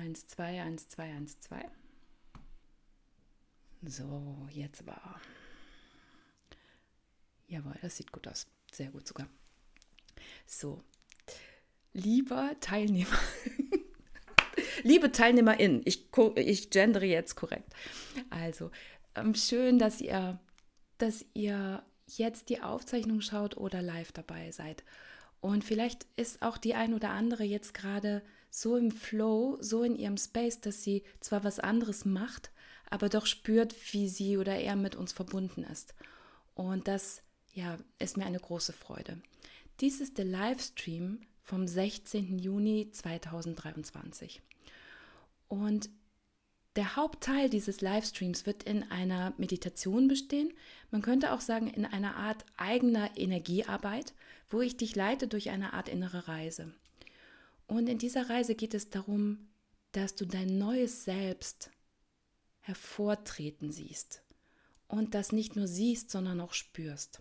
1, 2, 1, 2, 1, 2. So, jetzt aber. Jawohl, das sieht gut aus. Sehr gut sogar. So, lieber Teilnehmer, liebe TeilnehmerInnen, ich gendere jetzt korrekt. Also, schön, dass ihr jetzt die Aufzeichnung schaut oder live dabei seid. Und vielleicht ist auch die ein oder andere jetzt gerade so im Flow, so in ihrem Space, dass sie zwar was anderes macht, aber doch spürt, wie sie oder er mit uns verbunden ist. Und das, ja, ist mir eine große Freude. Dies ist der Livestream vom 16. Juni 2023. Und der Hauptteil dieses Livestreams wird in einer Meditation bestehen. Man könnte auch sagen, in einer Art eigener Energiearbeit, wo ich dich leite durch eine Art innere Reise. Und in dieser Reise geht es darum, dass du dein neues Selbst hervortreten siehst und das nicht nur siehst, sondern auch spürst.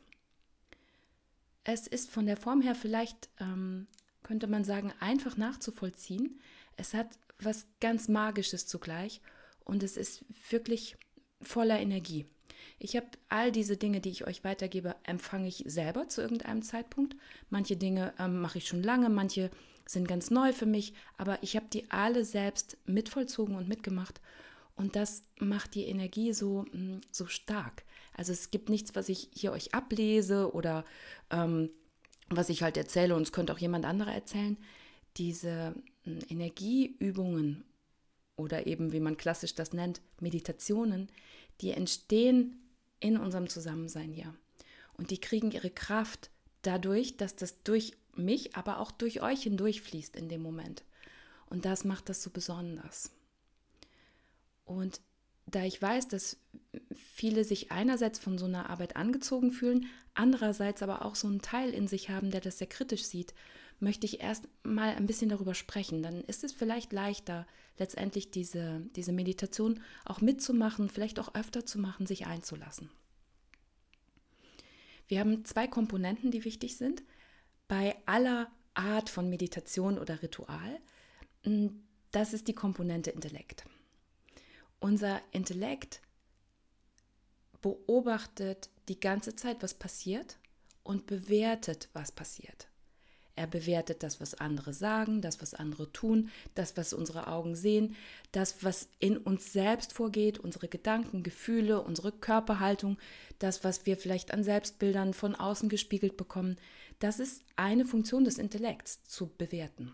Es ist von der Form her vielleicht, könnte man sagen, einfach nachzuvollziehen. Es hat was ganz Magisches zugleich und es ist wirklich voller Energie. Ich habe all diese Dinge, die ich euch weitergebe, empfange ich selber zu irgendeinem Zeitpunkt. Manche Dinge mache ich schon lange, manche sind ganz neu für mich, aber ich habe die alle selbst mitvollzogen und mitgemacht. Und das macht die Energie so stark. Also es gibt nichts, was ich hier euch ablese oder was ich halt erzähle und es könnte auch jemand anderer erzählen. Diese Energieübungen oder eben, wie man klassisch das nennt, Meditationen, die entstehen in unserem Zusammensein hier. Und die kriegen ihre Kraft dadurch, dass das durch mich, aber auch durch euch hindurchfließt in dem Moment. Und das macht das so besonders. Und da ich weiß, dass viele sich einerseits von so einer Arbeit angezogen fühlen, andererseits aber auch so einen Teil in sich haben, der das sehr kritisch sieht, möchte ich erst mal ein bisschen darüber sprechen. Dann ist es vielleicht leichter, letztendlich diese Meditation auch mitzumachen, vielleicht auch öfter zu machen, sich einzulassen. Wir haben 2 Komponenten, die wichtig sind. Bei aller Art von Meditation oder Ritual, das ist die Komponente Intellekt. Unser Intellekt beobachtet die ganze Zeit, was passiert und bewertet, was passiert. Er bewertet das, was andere sagen, das, was andere tun, das, was unsere Augen sehen, das, was in uns selbst vorgeht, unsere Gedanken, Gefühle, unsere Körperhaltung, das, was wir vielleicht an Selbstbildern von außen gespiegelt bekommen. Das ist eine Funktion des Intellekts, zu bewerten.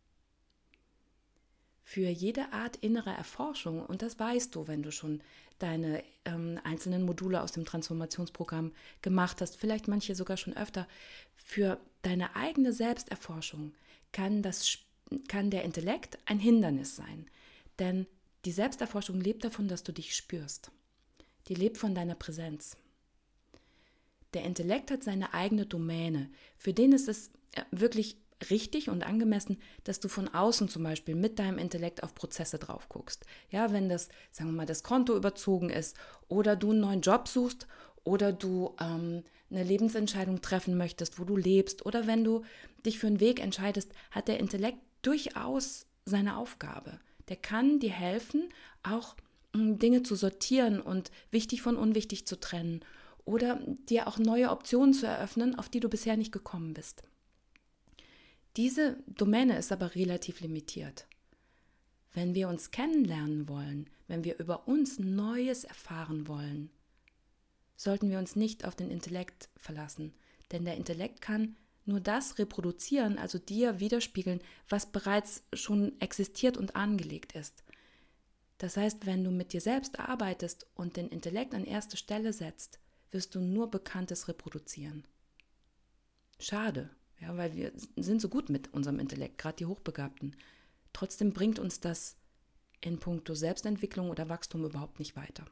Für jede Art innere Erforschung, und das weißt du, wenn du schon deine einzelnen Module aus dem Transformationsprogramm gemacht hast, vielleicht manche sogar schon öfter, für deine eigene Selbsterforschung kann der Intellekt ein Hindernis sein. Denn die Selbsterforschung lebt davon, dass du dich spürst. Die lebt von deiner Präsenz. Der Intellekt hat seine eigene Domäne. Für den ist es wirklich richtig und angemessen, dass du von außen zum Beispiel mit deinem Intellekt auf Prozesse drauf guckst. Ja, wenn das, sagen wir mal, das Konto überzogen ist oder du einen neuen Job suchst oder du eine Lebensentscheidung treffen möchtest, wo du lebst oder wenn du dich für einen Weg entscheidest, hat der Intellekt durchaus seine Aufgabe. Der kann dir helfen, auch Dinge zu sortieren und wichtig von unwichtig zu trennen oder dir auch neue Optionen zu eröffnen, auf die du bisher nicht gekommen bist. Diese Domäne ist aber relativ limitiert. Wenn wir uns kennenlernen wollen, wenn wir über uns Neues erfahren wollen, sollten wir uns nicht auf den Intellekt verlassen, denn der Intellekt kann nur das reproduzieren, also dir widerspiegeln, was bereits schon existiert und angelegt ist. Das heißt, wenn du mit dir selbst arbeitest und den Intellekt an erste Stelle setzt, wirst du nur Bekanntes reproduzieren. Schade. Ja, weil wir sind so gut mit unserem Intellekt, gerade die Hochbegabten. Trotzdem bringt uns das in puncto Selbstentwicklung oder Wachstum überhaupt nicht weiter.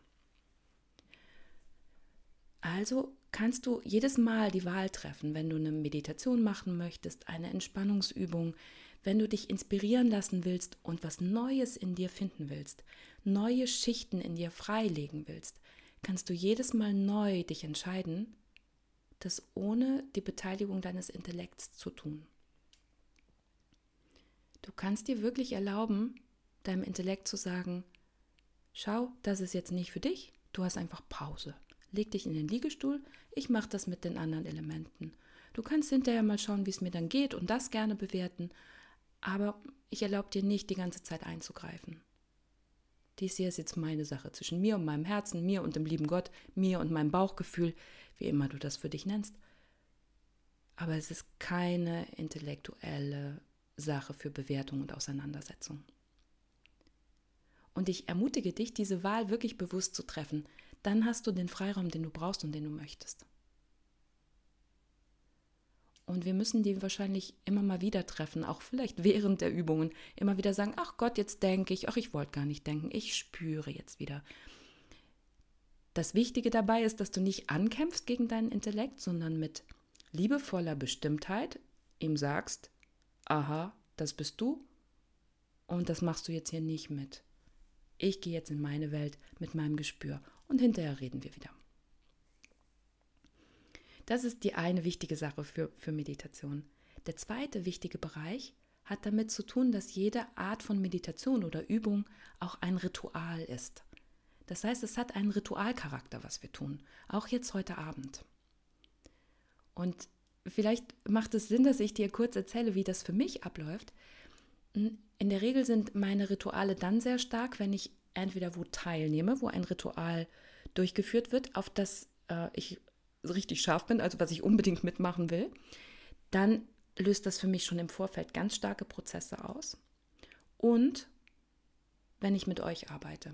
Also kannst du jedes Mal die Wahl treffen, wenn du eine Meditation machen möchtest, eine Entspannungsübung, wenn du dich inspirieren lassen willst und was Neues in dir finden willst, neue Schichten in dir freilegen willst, kannst du jedes Mal neu dich entscheiden, das ohne die Beteiligung deines Intellekts zu tun. Du kannst dir wirklich erlauben, deinem Intellekt zu sagen, schau, das ist jetzt nicht für dich, du hast einfach Pause. Leg dich in den Liegestuhl, ich mache das mit den anderen Elementen. Du kannst hinterher mal schauen, wie es mir dann geht und das gerne bewerten, aber ich erlaube dir nicht, die ganze Zeit einzugreifen. Dies hier ist jetzt meine Sache, zwischen mir und meinem Herzen, mir und dem lieben Gott, mir und meinem Bauchgefühl, wie immer du das für dich nennst. Aber es ist keine intellektuelle Sache für Bewertung und Auseinandersetzung. Und ich ermutige dich, diese Wahl wirklich bewusst zu treffen. Dann hast du den Freiraum, den du brauchst und den du möchtest. Und wir müssen die wahrscheinlich immer mal wieder treffen, auch vielleicht während der Übungen. Immer wieder sagen, ach Gott, jetzt denke ich, ach ich wollte gar nicht denken, ich spüre jetzt wieder. Das Wichtige dabei ist, dass du nicht ankämpfst gegen deinen Intellekt, sondern mit liebevoller Bestimmtheit ihm sagst, aha, das bist du und das machst du jetzt hier nicht mit. Ich gehe jetzt in meine Welt mit meinem Gespür und hinterher reden wir wieder. Das ist die eine wichtige Sache für Meditation. Der zweite wichtige Bereich hat damit zu tun, dass jede Art von Meditation oder Übung auch ein Ritual ist. Das heißt, es hat einen Ritualcharakter, was wir tun, auch jetzt heute Abend. Und vielleicht macht es Sinn, dass ich dir kurz erzähle, wie das für mich abläuft. In der Regel sind meine Rituale dann sehr stark, wenn ich entweder wo teilnehme, wo ein Ritual durchgeführt wird, auf das ich richtig scharf bin, also was ich unbedingt mitmachen will, dann löst das für mich schon im Vorfeld ganz starke Prozesse aus. Und wenn ich mit euch arbeite.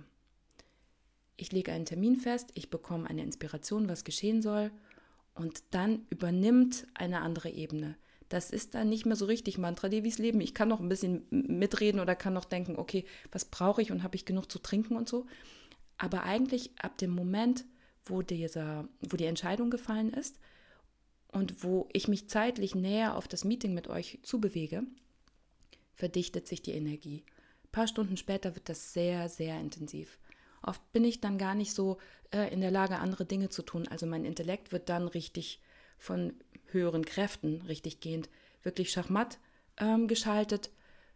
Ich lege einen Termin fest, ich bekomme eine Inspiration, was geschehen soll und dann übernimmt eine andere Ebene. Das ist dann nicht mehr so richtig Mantra Devis Leben. Ich kann noch ein bisschen mitreden oder kann noch denken, okay, was brauche ich und habe ich genug zu trinken und so. Aber eigentlich ab dem Moment, wo die Entscheidung gefallen ist und wo ich mich zeitlich näher auf das Meeting mit euch zubewege, verdichtet sich die Energie. Ein paar Stunden später wird das sehr, sehr intensiv. Oft bin ich dann gar nicht so in der Lage, andere Dinge zu tun. Also mein Intellekt wird dann richtig von höheren Kräften, richtig gehend, wirklich schachmatt geschaltet.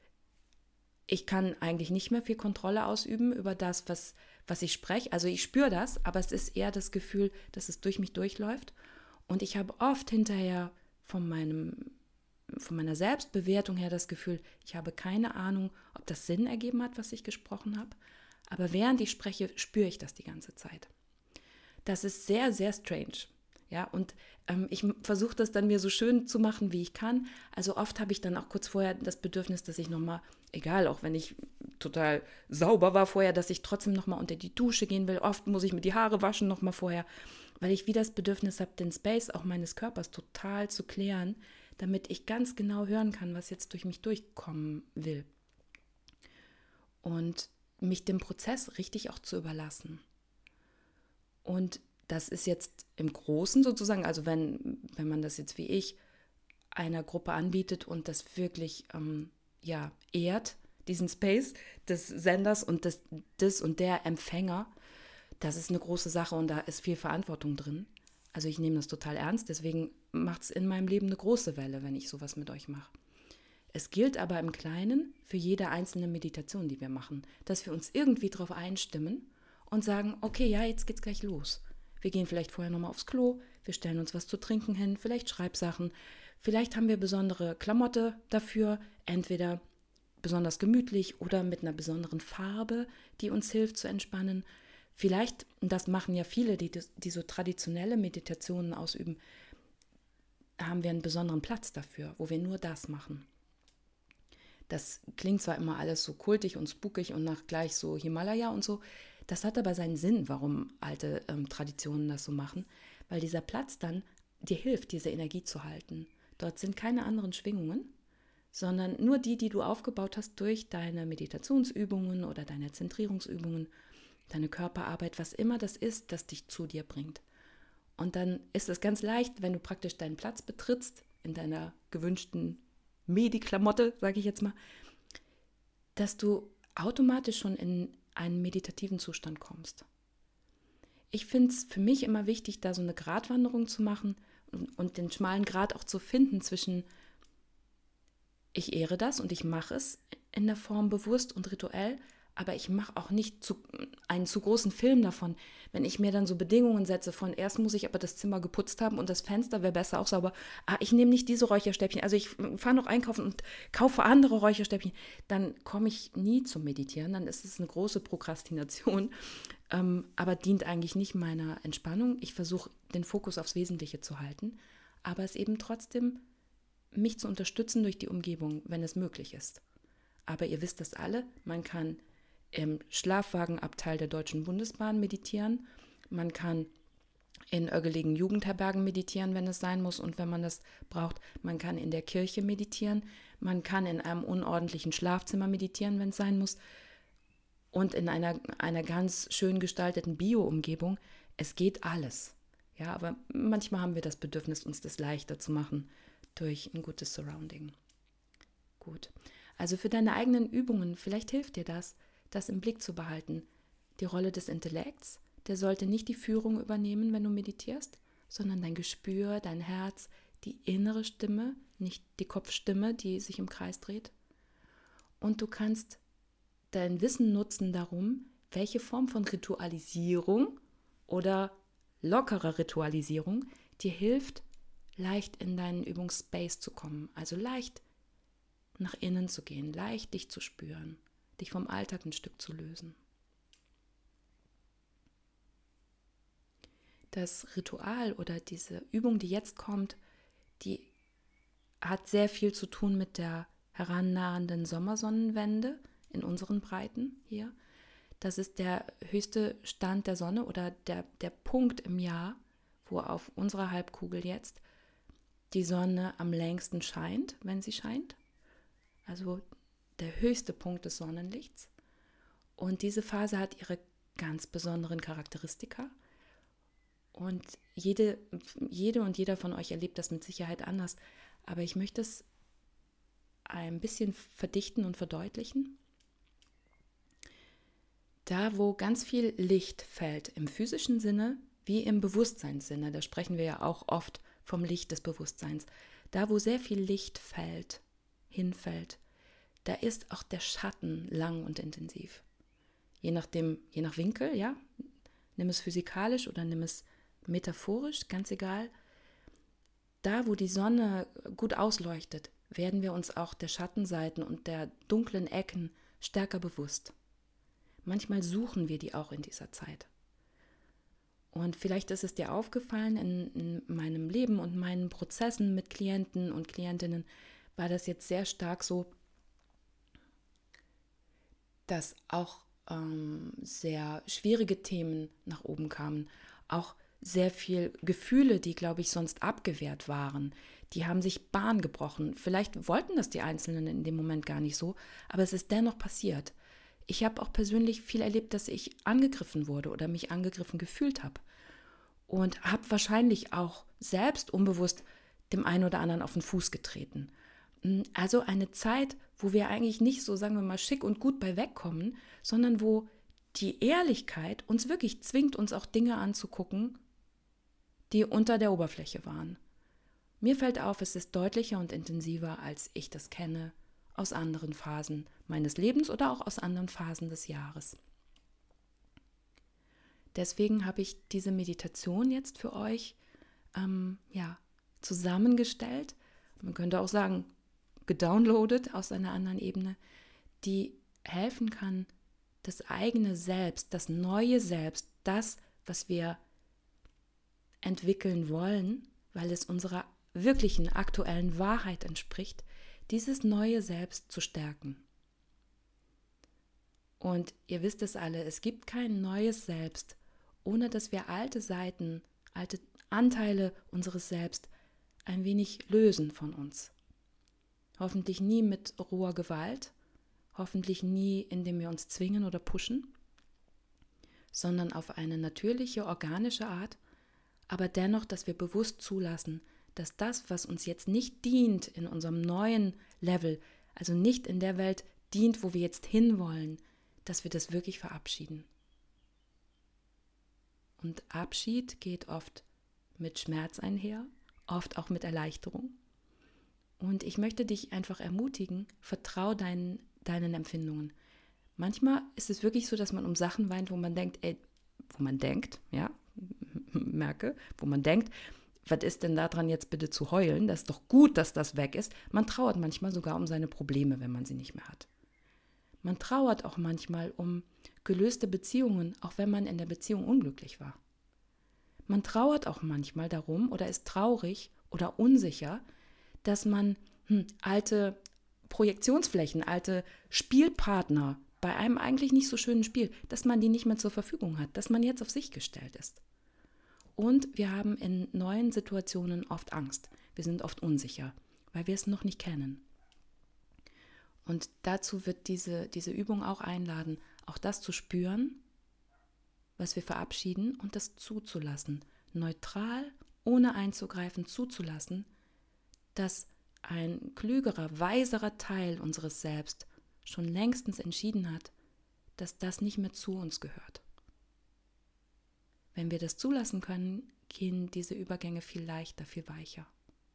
Ich kann eigentlich nicht mehr viel Kontrolle ausüben über das, was ich spreche. Also ich spüre das, aber es ist eher das Gefühl, dass es durch mich durchläuft. Und ich habe oft hinterher von meiner Selbstbewertung her das Gefühl, ich habe keine Ahnung, ob das Sinn ergeben hat, was ich gesprochen habe. Aber während ich spreche, spüre ich das die ganze Zeit. Das ist sehr, sehr strange. Ja, und ich versuche das dann mir so schön zu machen, wie ich kann. Also oft habe ich dann auch kurz vorher das Bedürfnis, dass ich nochmal, egal, auch wenn ich total sauber war vorher, dass ich trotzdem nochmal unter die Dusche gehen will. Oft muss ich mir die Haare waschen nochmal vorher, weil ich wie das Bedürfnis habe, den Space auch meines Körpers total zu klären, damit ich ganz genau hören kann, was jetzt durch mich durchkommen will. Und mich dem Prozess richtig auch zu überlassen. Und das ist jetzt im Großen sozusagen, also wenn man das jetzt wie ich einer Gruppe anbietet und das wirklich ehrt, diesen Space des Senders und des und der Empfänger, das ist eine große Sache und da ist viel Verantwortung drin. Also ich nehme das total ernst, deswegen macht es in meinem Leben eine große Welle, wenn ich sowas mit euch mache. Es gilt aber im Kleinen für jede einzelne Meditation, die wir machen, dass wir uns irgendwie darauf einstimmen und sagen, okay, ja, jetzt geht's gleich los. Wir gehen vielleicht vorher nochmal aufs Klo, wir stellen uns was zu trinken hin, vielleicht Schreibsachen, vielleicht haben wir besondere Klamotte dafür, entweder besonders gemütlich oder mit einer besonderen Farbe, die uns hilft zu entspannen. Vielleicht, und das machen ja viele, die so traditionelle Meditationen ausüben, haben wir einen besonderen Platz dafür, wo wir nur das machen. Das klingt zwar immer alles so kultig und spukig und nach gleich so Himalaya und so, das hat aber seinen Sinn, warum alte Traditionen das so machen, weil dieser Platz dann dir hilft, diese Energie zu halten. Dort sind keine anderen Schwingungen, sondern nur die du aufgebaut hast durch deine Meditationsübungen oder deine Zentrierungsübungen, deine Körperarbeit, was immer das ist, das dich zu dir bringt. Und dann ist es ganz leicht, wenn du praktisch deinen Platz betrittst, in deiner gewünschten Medi-Klamotte, sage ich jetzt mal, dass du automatisch schon in einen meditativen Zustand kommst. Ich finde es für mich immer wichtig, da so eine Gratwanderung zu machen und den schmalen Grat auch zu finden zwischen ich ehre das und ich mache es in der Form bewusst und rituell, aber ich mache auch nicht einen zu großen Film davon, wenn ich mir dann so Bedingungen setze von erst muss ich aber das Zimmer geputzt haben und das Fenster wäre besser auch sauber. Ich nehme nicht diese Räucherstäbchen, also ich fahre noch einkaufen und kaufe andere Räucherstäbchen, dann komme ich nie zum Meditieren, dann ist es eine große Prokrastination, aber dient eigentlich nicht meiner Entspannung. Ich versuche den Fokus aufs Wesentliche zu halten, aber es eben trotzdem mich zu unterstützen durch die Umgebung, wenn es möglich ist. Aber ihr wisst das alle, man kann im Schlafwagenabteil der Deutschen Bundesbahn meditieren, man kann in irgendwelchen Jugendherbergen meditieren, wenn es sein muss und wenn man das braucht. Man kann in der Kirche meditieren, man kann in einem unordentlichen Schlafzimmer meditieren, wenn es sein muss und in einer ganz schön gestalteten Bio-Umgebung. Es geht alles. Ja, aber manchmal haben wir das Bedürfnis, uns das leichter zu machen durch ein gutes Surrounding. Gut. Also für deine eigenen Übungen, vielleicht hilft dir das im Blick zu behalten. Die Rolle des Intellekts, der sollte nicht die Führung übernehmen, wenn du meditierst, sondern dein Gespür, dein Herz, die innere Stimme, nicht die Kopfstimme, die sich im Kreis dreht. Und du kannst dein Wissen nutzen darum, welche Form von Ritualisierung oder lockerer Ritualisierung dir hilft, leicht in deinen Übungsspace zu kommen, also leicht nach innen zu gehen, leicht dich zu spüren, dich vom Alltag ein Stück zu lösen. Das Ritual oder diese Übung, die jetzt kommt, die hat sehr viel zu tun mit der herannahenden Sommersonnenwende in unseren Breiten hier. Das ist der höchste Stand der Sonne oder der Punkt im Jahr, wo auf unserer Halbkugel jetzt die Sonne am längsten scheint, wenn sie scheint. Also der höchste Punkt des Sonnenlichts. Und diese Phase hat ihre ganz besonderen Charakteristika. Und jede und jeder von euch erlebt das mit Sicherheit anders. Aber ich möchte es ein bisschen verdichten und verdeutlichen. Da, wo ganz viel Licht fällt, im physischen Sinne wie im Bewusstseinssinne, da sprechen wir ja auch oft vom Licht des Bewusstseins, da, wo sehr viel Licht hinfällt, da ist auch der Schatten lang und intensiv. Je nach Winkel, ja, nimm es physikalisch oder nimm es metaphorisch, ganz egal. Da, wo die Sonne gut ausleuchtet, werden wir uns auch der Schattenseiten und der dunklen Ecken stärker bewusst. Manchmal suchen wir die auch in dieser Zeit. Und vielleicht ist es dir aufgefallen, in meinem Leben und meinen Prozessen mit Klienten und Klientinnen war das jetzt sehr stark so, dass auch sehr schwierige Themen nach oben kamen. Auch sehr viel Gefühle, die, glaube ich, sonst abgewehrt waren, die haben sich Bahn gebrochen. Vielleicht wollten das die Einzelnen in dem Moment gar nicht so, aber es ist dennoch passiert. Ich habe auch persönlich viel erlebt, dass ich angegriffen wurde oder mich angegriffen gefühlt habe. Und habe wahrscheinlich auch selbst unbewusst dem einen oder anderen auf den Fuß getreten. Also eine Zeit, wo wir eigentlich nicht so, sagen wir mal, schick und gut bei wegkommen, sondern wo die Ehrlichkeit uns wirklich zwingt, uns auch Dinge anzugucken, die unter der Oberfläche waren. Mir fällt auf, es ist deutlicher und intensiver, als ich das kenne, aus anderen Phasen meines Lebens oder auch aus anderen Phasen des Jahres. Deswegen habe ich diese Meditation jetzt für euch zusammengestellt. Man könnte auch sagen, gedownloadet aus einer anderen Ebene, die helfen kann, das eigene Selbst, das neue Selbst, das, was wir entwickeln wollen, weil es unserer wirklichen aktuellen Wahrheit entspricht, dieses neue Selbst zu stärken. Und ihr wisst es alle, es gibt kein neues Selbst, ohne dass wir alte Seiten, alte Anteile unseres Selbst ein wenig lösen von uns. Hoffentlich nie mit roher Gewalt, hoffentlich nie, indem wir uns zwingen oder pushen, sondern auf eine natürliche, organische Art, aber dennoch, dass wir bewusst zulassen, dass das, was uns jetzt nicht dient in unserem neuen Level, also nicht in der Welt dient, wo wir jetzt hinwollen, dass wir das wirklich verabschieden. Und Abschied geht oft mit Schmerz einher, oft auch mit Erleichterung. Und ich möchte dich einfach ermutigen, vertrau deinen deinen Empfindungen. Manchmal ist es wirklich so, dass man um Sachen weint, wo man denkt, ja, merke, wo man denkt, was ist denn daran jetzt bitte zu heulen? Das ist doch gut, dass das weg ist. Man trauert manchmal sogar um seine Probleme, wenn man sie nicht mehr hat. Man trauert auch manchmal um gelöste Beziehungen, auch wenn man in der Beziehung unglücklich war. Man trauert auch manchmal darum oder ist traurig oder unsicher, dass man alte Projektionsflächen, alte Spielpartner bei einem eigentlich nicht so schönen Spiel, dass man die nicht mehr zur Verfügung hat, dass man jetzt auf sich gestellt ist. Und wir haben in neuen Situationen oft Angst. Wir sind oft unsicher, weil wir es noch nicht kennen. Und dazu wird diese Übung auch einladen, auch das zu spüren, was wir verabschieden und das zuzulassen. Neutral, ohne einzugreifen, zuzulassen, dass ein klügerer, weiserer Teil unseres Selbst schon längstens entschieden hat, dass das nicht mehr zu uns gehört. Wenn wir das zulassen können, gehen diese Übergänge viel leichter, viel weicher.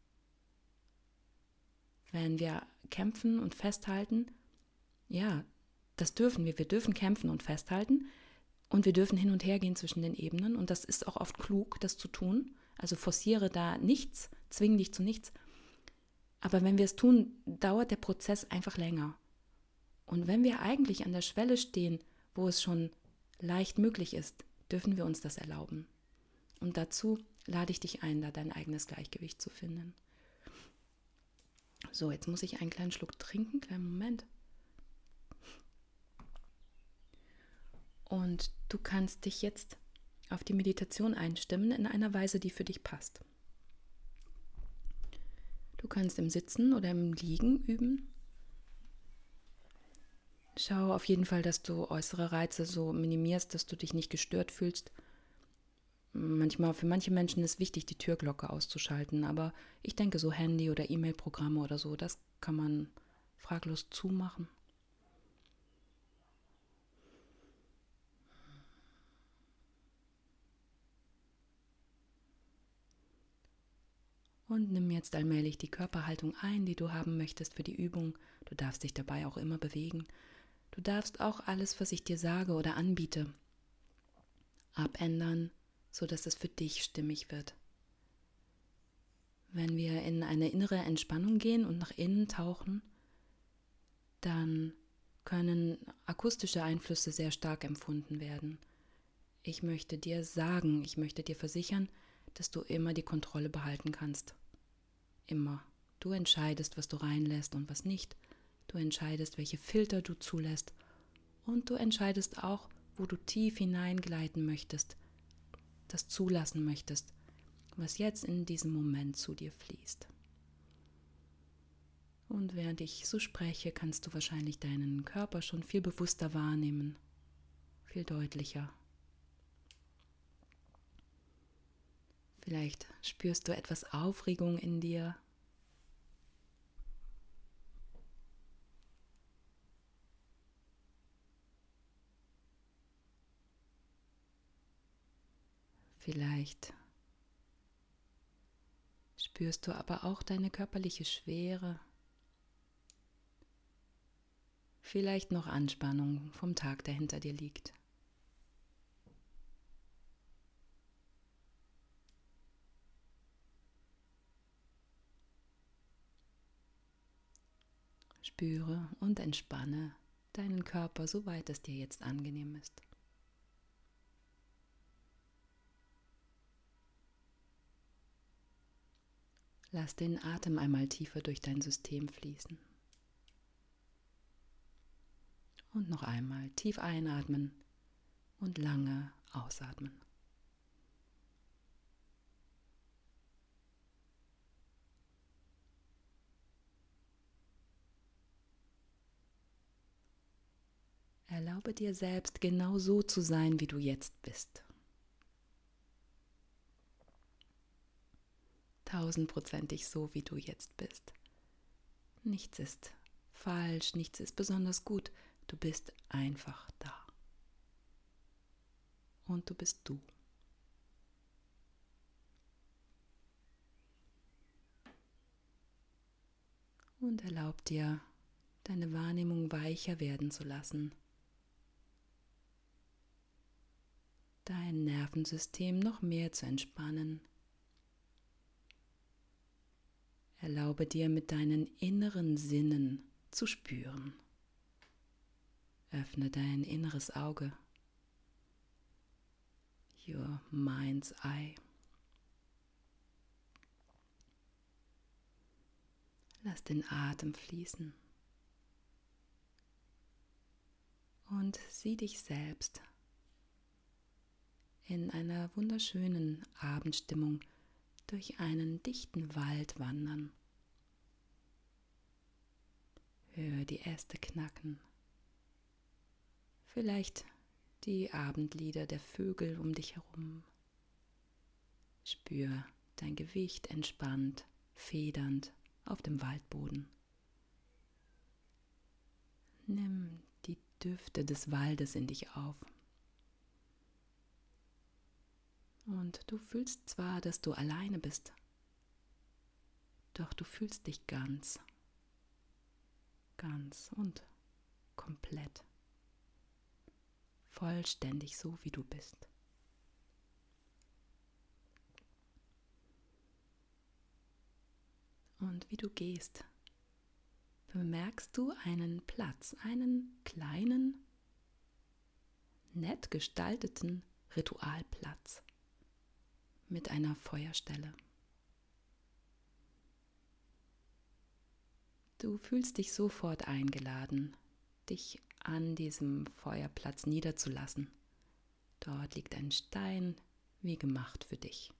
Wenn wir kämpfen und festhalten, ja, das dürfen wir. Wir dürfen kämpfen und festhalten und wir dürfen hin und her gehen zwischen den Ebenen und das ist auch oft klug, das zu tun. Also forciere da nichts, zwing dich zu nichts. Aber wenn wir es tun, dauert der Prozess einfach länger. Und wenn wir eigentlich an der Schwelle stehen, wo es schon leicht möglich ist, dürfen wir uns das erlauben. Und dazu lade ich dich ein, da dein eigenes Gleichgewicht zu finden. So, jetzt muss ich einen kleinen Schluck trinken, kleinen Moment. Und du kannst dich jetzt auf die Meditation einstimmen in einer Weise, die für dich passt. Du kannst im Sitzen oder im Liegen üben. Schau auf jeden Fall, dass du äußere Reize so minimierst, dass du dich nicht gestört fühlst. Für manche Menschen ist wichtig, die Türglocke auszuschalten, aber ich denke, so Handy- oder E-Mail-Programme oder so, das kann man fraglos zumachen. Und nimm jetzt allmählich die Körperhaltung ein, die du haben möchtest für die Übung. Du darfst dich dabei auch immer bewegen. Du darfst auch alles, was ich dir sage oder anbiete, abändern, sodass es für dich stimmig wird. Wenn wir in eine innere Entspannung gehen und nach innen tauchen, dann können akustische Einflüsse sehr stark empfunden werden. Ich möchte dir sagen, ich möchte dir versichern, dass du immer die Kontrolle behalten kannst. Immer. Du entscheidest, was du reinlässt und was nicht. Du entscheidest, welche Filter du zulässt. Und du entscheidest auch, wo du tief hineingleiten möchtest, das zulassen möchtest, was jetzt in diesem Moment zu dir fließt. Und während ich so spreche, kannst du wahrscheinlich deinen Körper schon viel bewusster wahrnehmen, viel deutlicher. Vielleicht spürst du etwas Aufregung in dir. Vielleicht spürst du aber auch deine körperliche Schwere. Vielleicht noch Anspannung vom Tag, der hinter dir liegt. Spüre und entspanne deinen Körper, soweit es dir jetzt angenehm ist. Lass den Atem einmal tiefer durch dein System fließen. Und noch einmal tief einatmen und lange ausatmen. Erlaube dir selbst, genau so zu sein, wie du jetzt bist. 1000%ig so, wie du jetzt bist. Nichts ist falsch, nichts ist besonders gut. Du bist einfach da. Und du bist du. Und erlaub dir, deine Wahrnehmung weicher werden zu lassen, dein Nervensystem noch mehr zu entspannen. Erlaube dir, mit deinen inneren Sinnen zu spüren. Öffne dein inneres Auge, your mind's eye. Lass den Atem fließen und sieh dich selbst in einer wunderschönen Abendstimmung durch einen dichten Wald wandern. Höre die Äste knacken, vielleicht die Abendlieder der Vögel um dich herum. Spür dein Gewicht entspannt, federnd auf dem Waldboden. Nimm die Düfte des Waldes in dich auf. Und du fühlst zwar, dass du alleine bist, doch du fühlst dich ganz und komplett, vollständig so, wie du bist. Und wie du gehst, bemerkst du einen Platz, einen kleinen, nett gestalteten Ritualplatz mit einer Feuerstelle. Du fühlst dich sofort eingeladen, dich an diesem Feuerplatz niederzulassen. Dort liegt ein Stein, wie gemacht für dich.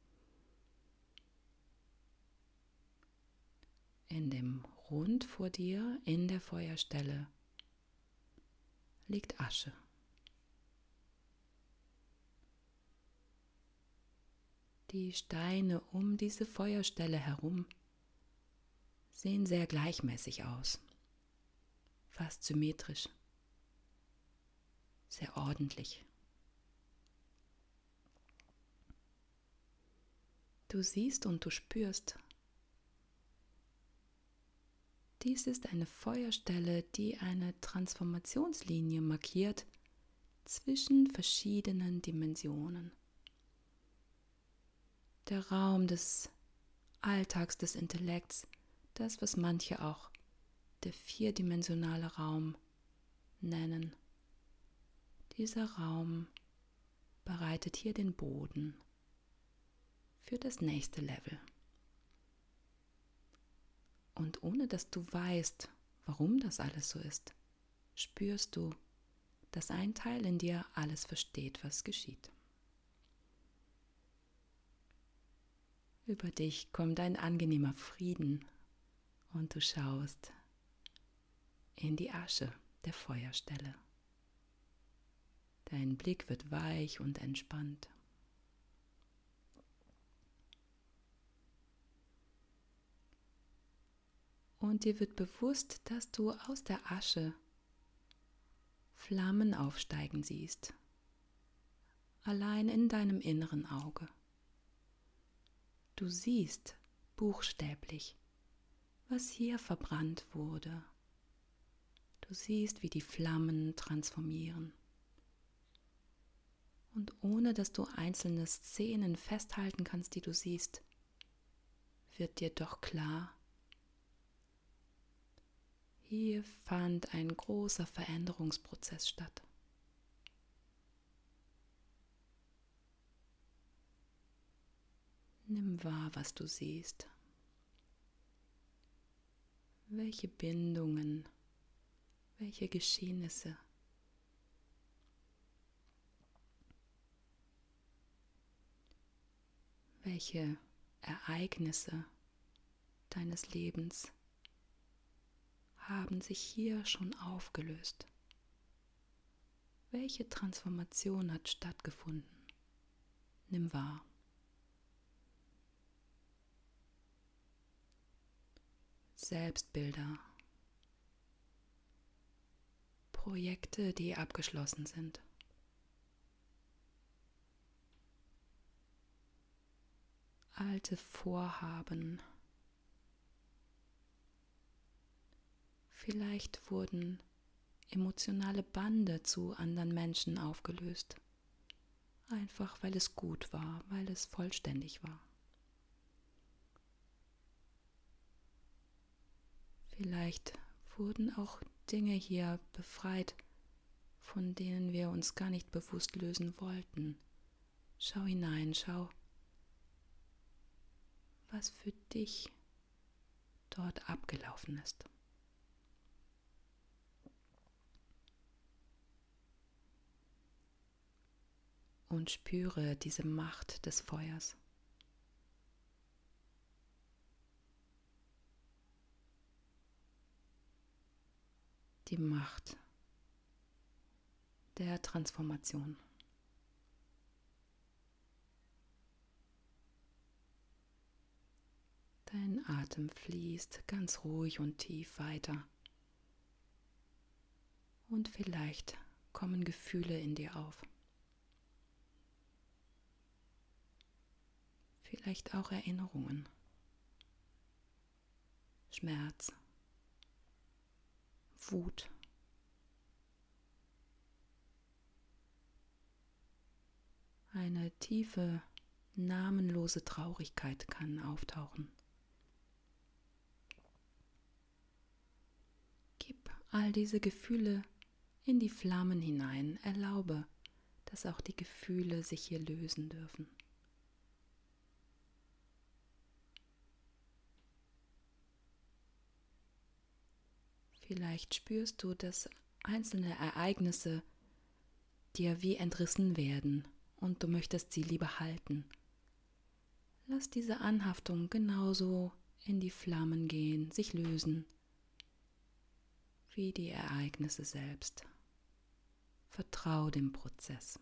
In dem Rund vor dir, in der Feuerstelle, liegt Asche. Die Steine um diese Feuerstelle herum sehen sehr gleichmäßig aus, fast symmetrisch, sehr ordentlich. Du siehst und du spürst, dies ist eine Feuerstelle, die eine Transformationslinie markiert zwischen verschiedenen Dimensionen. Der Raum des Alltags, des Intellekts, das, was manche auch der vierdimensionale Raum nennen. Dieser Raum bereitet hier den Boden für das nächste Level. Und ohne dass du weißt, warum das alles so ist, spürst du, dass ein Teil in dir alles versteht, was geschieht. Über dich kommt ein angenehmer Frieden und du schaust in die Asche der Feuerstelle. Dein Blick wird weich und entspannt. Und dir wird bewusst, dass du aus der Asche Flammen aufsteigen siehst, allein in deinem inneren Auge. Du siehst buchstäblich, was hier verbrannt wurde. Du siehst, wie die Flammen transformieren. Und ohne dass du einzelne Szenen festhalten kannst, die du siehst, wird dir doch klar, hier fand ein großer Veränderungsprozess statt. Nimm wahr, was du siehst. Welche Bindungen, welche Geschehnisse, welche Ereignisse deines Lebens haben sich hier schon aufgelöst? Welche Transformation hat stattgefunden? Nimm wahr. Selbstbilder, Projekte, die abgeschlossen sind. Alte Vorhaben, Vielleicht wurden emotionale Bande zu anderen Menschen aufgelöst, einfach weil es gut war, weil es vollständig war. Vielleicht wurden auch Dinge hier befreit, von denen wir uns gar nicht bewusst lösen wollten. Schau hinein, schau, was für dich dort abgelaufen ist. Und spüre diese Macht des Feuers. Die Macht der Transformation. Dein Atem fließt ganz ruhig und tief weiter. Und vielleicht kommen Gefühle in dir auf. Vielleicht auch Erinnerungen. Schmerz. Wut. Eine tiefe, namenlose Traurigkeit kann auftauchen. Gib all diese Gefühle in die Flammen hinein. Erlaube, dass auch die Gefühle sich hier lösen dürfen. Vielleicht spürst du, dass einzelne Ereignisse dir wie entrissen werden und du möchtest sie lieber halten. Lass diese Anhaftung genauso in die Flammen gehen, sich lösen, wie die Ereignisse selbst. Vertrau dem Prozess.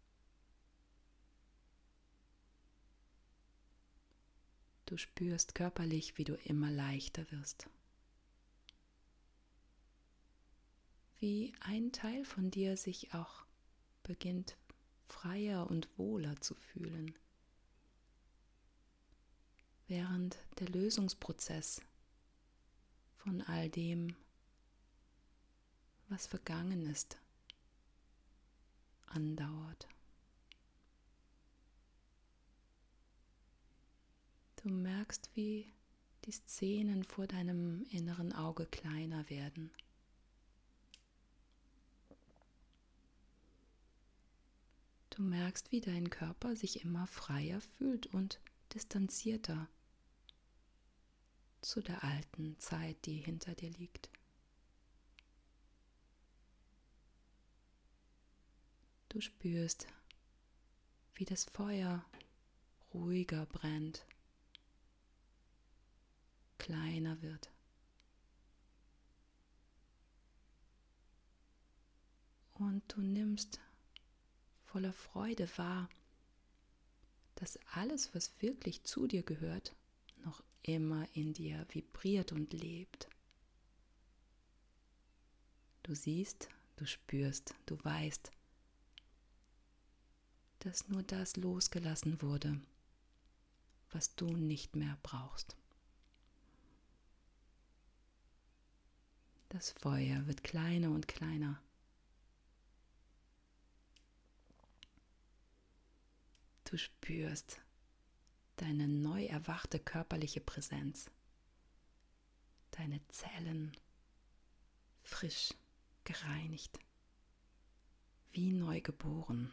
Du spürst körperlich, wie du immer leichter wirst. Wie ein Teil von dir sich auch beginnt, freier und wohler zu fühlen. Während der Lösungsprozess von all dem, was vergangen ist, andauert. Du merkst, wie die Szenen vor deinem inneren Auge kleiner werden. Du merkst, wie dein Körper sich immer freier fühlt und distanzierter zu der alten Zeit, die hinter dir liegt. Du spürst, wie das Feuer ruhiger brennt, kleiner wird. Und du nimmst voller Freude wahr, dass alles, was wirklich zu dir gehört, noch immer in dir vibriert und lebt. Du siehst, du spürst, du weißt, dass nur das losgelassen wurde, was du nicht mehr brauchst. Das Feuer wird kleiner und kleiner. Du spürst deine neu erwachte körperliche Präsenz, deine Zellen frisch, gereinigt, wie neu geboren.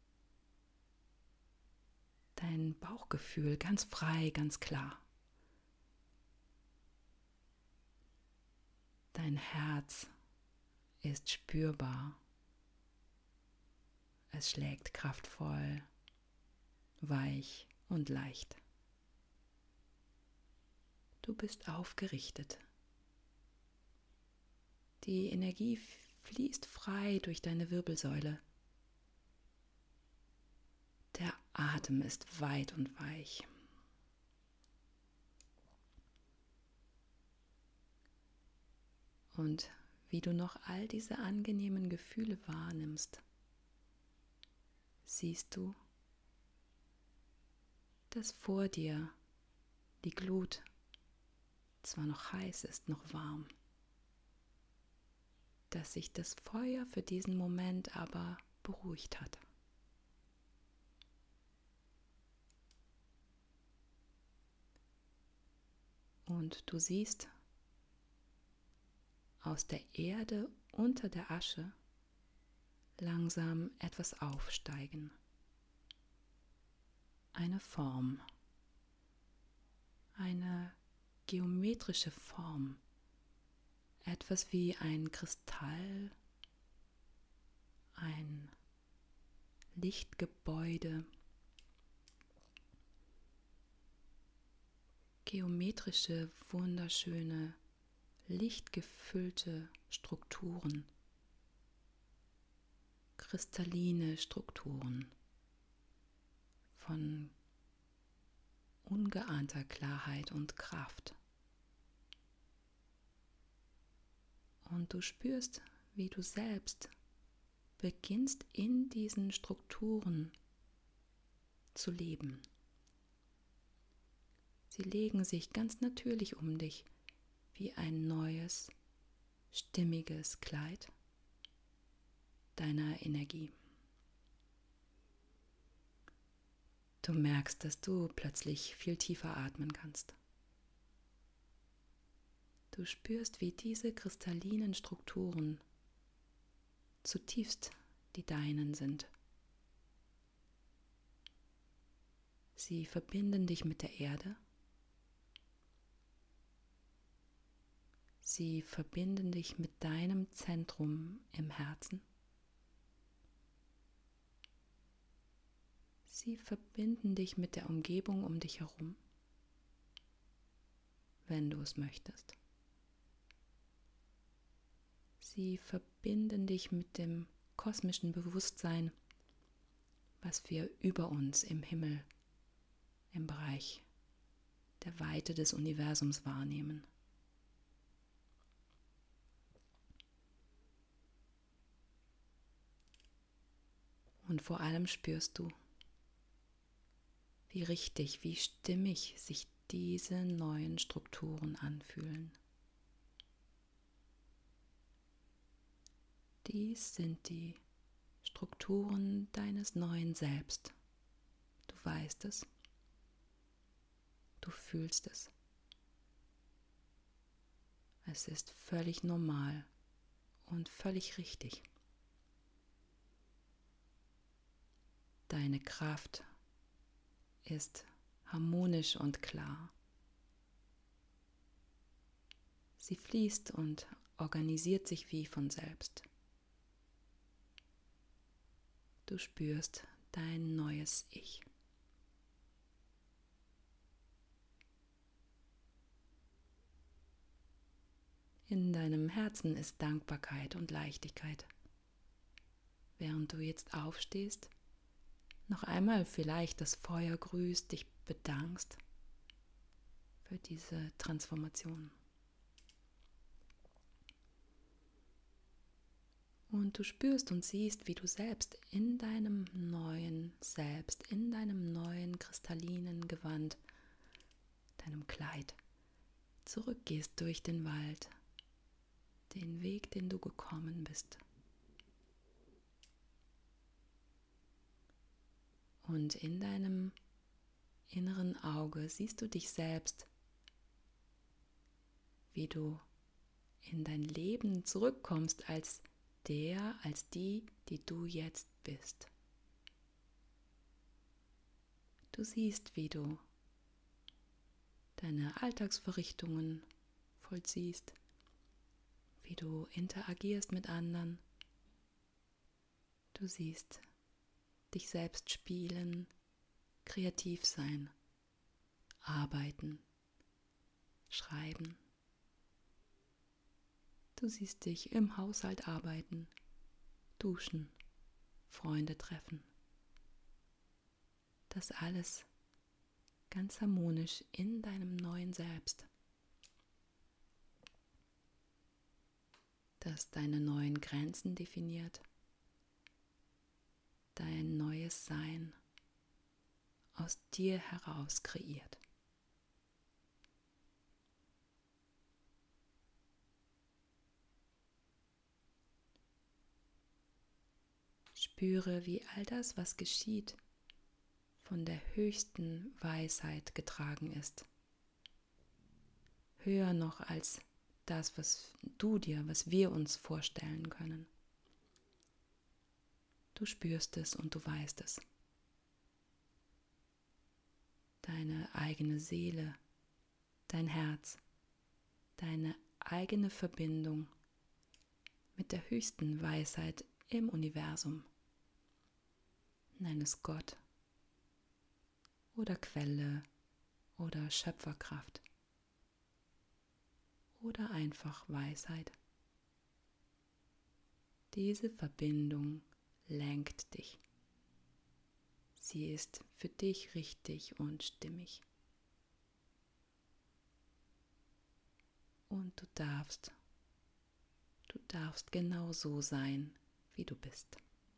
Dein Bauchgefühl ganz frei, ganz klar. Dein Herz ist spürbar. Es schlägt kraftvoll, weich und leicht. Du bist aufgerichtet. Die Energie fließt frei durch deine Wirbelsäule. Der Atem ist weit und weich. Und wie du noch all diese angenehmen Gefühle wahrnimmst, siehst du, dass vor dir die Glut zwar noch heiß ist, noch warm, dass sich das Feuer für diesen Moment aber beruhigt hat. Und du siehst aus der Erde unter der Asche langsam etwas aufsteigen. Eine Form, eine geometrische Form, etwas wie ein Kristall, ein Lichtgebäude, geometrische, wunderschöne, lichtgefüllte Strukturen, kristalline Strukturen von ungeahnter Klarheit und Kraft. Und du spürst, wie du selbst beginnst in diesen Strukturen zu leben. Sie legen sich ganz natürlich um dich wie ein neues, stimmiges Kleid deiner Energie. Du merkst, dass du plötzlich viel tiefer atmen kannst. Du spürst, wie diese kristallinen Strukturen zutiefst die deinen sind. Sie verbinden dich mit der Erde. Sie verbinden dich mit deinem Zentrum im Herzen. Sie verbinden dich mit der Umgebung um dich herum, wenn du es möchtest. Sie verbinden dich mit dem kosmischen Bewusstsein, was wir über uns im Himmel, im Bereich der Weite des Universums wahrnehmen. Und vor allem spürst du, wie richtig, wie stimmig sich diese neuen Strukturen anfühlen. Dies sind die Strukturen deines neuen Selbst. Du weißt es, du fühlst es. Es ist völlig normal und völlig richtig. Deine Kraft ist harmonisch und klar. Sie fließt und organisiert sich wie von selbst. Du spürst dein neues Ich. In deinem Herzen ist Dankbarkeit und Leichtigkeit. Während du jetzt aufstehst, noch einmal vielleicht das Feuer grüßt, dich bedankst für diese Transformation. Und du spürst und siehst, wie du selbst in deinem neuen Selbst, in deinem neuen kristallinen Gewand, deinem Kleid, zurückgehst durch den Wald, den Weg, den du gekommen bist. Und in deinem inneren Auge siehst du dich selbst, wie du in dein Leben zurückkommst als die, die du jetzt bist. Du siehst, wie du deine Alltagsverrichtungen vollziehst, wie du interagierst mit anderen. Du siehst dich selbst spielen, kreativ sein, arbeiten, schreiben. Du siehst dich im Haushalt arbeiten, duschen, Freunde treffen. Das alles ganz harmonisch in deinem neuen Selbst, das deine neuen Grenzen definiert, dein neues Sein aus dir heraus kreiert. Spüre, wie all das, was geschieht, von der höchsten Weisheit getragen ist. Höher noch als das, was wir uns vorstellen können. Du spürst es und du weißt es. Deine eigene Seele, dein Herz, deine eigene Verbindung mit der höchsten Weisheit im Universum. Nenn es Gott oder Quelle oder Schöpferkraft oder einfach Weisheit. Diese Verbindung lenkt dich. Sie ist für dich richtig und stimmig. Und du darfst genau so sein, wie du bist.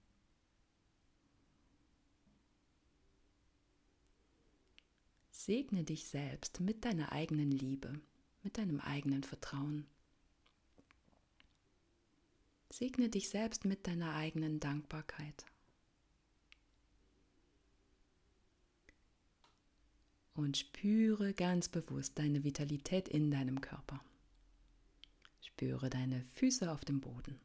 Segne dich selbst mit deiner eigenen Liebe, mit deinem eigenen Vertrauen. Segne dich selbst mit deiner eigenen Dankbarkeit. Und spüre ganz bewusst deine Vitalität in deinem Körper. Spüre deine Füße auf dem Boden.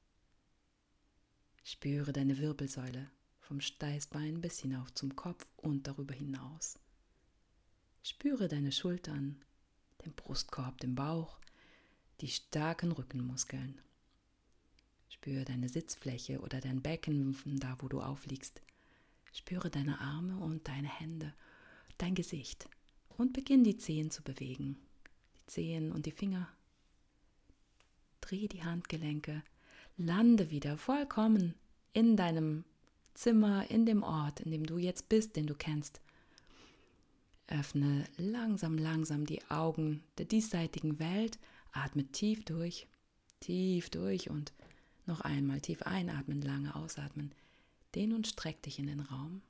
Spüre deine Wirbelsäule vom Steißbein bis hinauf zum Kopf und darüber hinaus. Spüre deine Schultern, den Brustkorb, den Bauch, die starken Rückenmuskeln. Spüre deine Sitzfläche oder dein Becken, da wo du aufliegst. Spüre deine Arme und deine Hände, dein Gesicht und beginn die Zehen zu bewegen. Die Zehen und die Finger. Dreh die Handgelenke, lande wieder vollkommen in deinem Zimmer, in dem Ort, in dem du jetzt bist, den du kennst. Öffne langsam die Augen der diesseitigen Welt, atme tief durch und noch einmal tief einatmen, lange ausatmen. Dehn und streck dich in den Raum.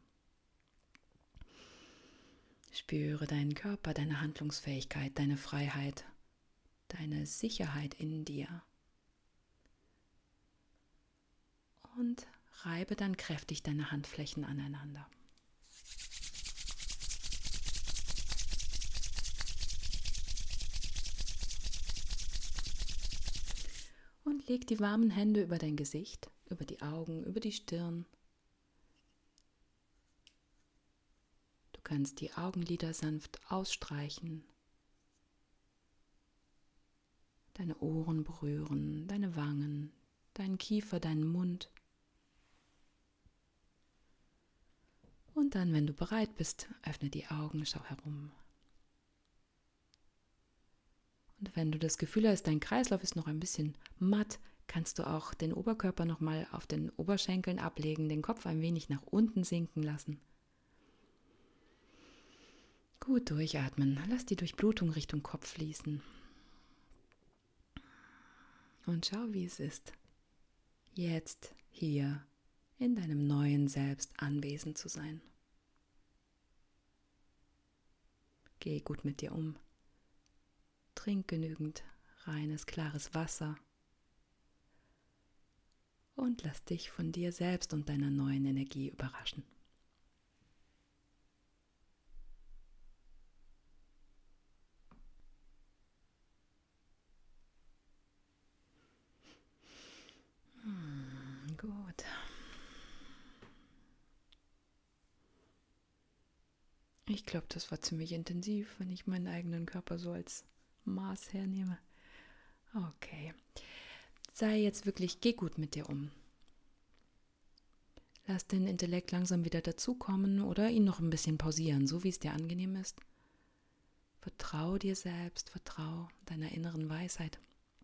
Spüre deinen Körper, deine Handlungsfähigkeit, deine Freiheit, deine Sicherheit in dir. Und reibe dann kräftig deine Handflächen aneinander. Und leg die warmen Hände über dein Gesicht, über die Augen, über die Stirn. Du kannst die Augenlider sanft ausstreichen, deine Ohren berühren, deine Wangen, deinen Kiefer, deinen Mund. Und dann, wenn du bereit bist, öffne die Augen, schau herum. Und wenn du das Gefühl hast, dein Kreislauf ist noch ein bisschen matt, kannst du auch den Oberkörper nochmal auf den Oberschenkeln ablegen, den Kopf ein wenig nach unten sinken lassen. Gut durchatmen, lass die Durchblutung Richtung Kopf fließen. Und schau, wie es ist, jetzt hier in deinem neuen Selbst anwesend zu sein. Geh gut mit dir um. Trink genügend reines, klares Wasser und lass dich von dir selbst und deiner neuen Energie überraschen. Gut. Ich glaube, das war ziemlich intensiv, wenn ich meinen eigenen Körper so als Maß hernehme. Okay. Geh gut mit dir um. Lass den Intellekt langsam wieder dazukommen oder ihn noch ein bisschen pausieren, so wie es dir angenehm ist. Vertrau dir selbst, vertrau deiner inneren Weisheit.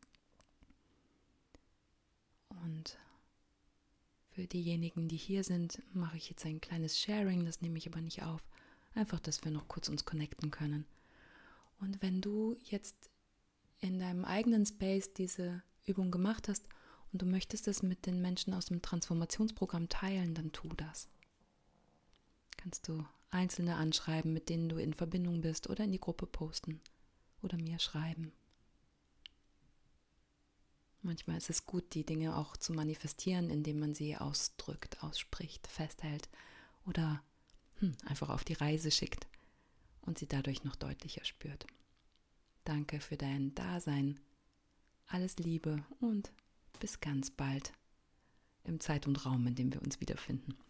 Und für diejenigen, die hier sind, mache ich jetzt ein kleines Sharing, das nehme ich aber nicht auf. Einfach, dass wir noch kurz uns connecten können. Und wenn du jetzt in deinem eigenen Space diese Übung gemacht hast und du möchtest es mit den Menschen aus dem Transformationsprogramm teilen, dann tu das. Kannst du Einzelne anschreiben, mit denen du in Verbindung bist, oder in die Gruppe posten oder mir schreiben. Manchmal ist es gut, die Dinge auch zu manifestieren, indem man sie ausdrückt, ausspricht, festhält oder einfach auf die Reise schickt und sie dadurch noch deutlicher spürt. Danke für dein Dasein. Alles Liebe und bis ganz bald im Zeit und Raum, in dem wir uns wiederfinden.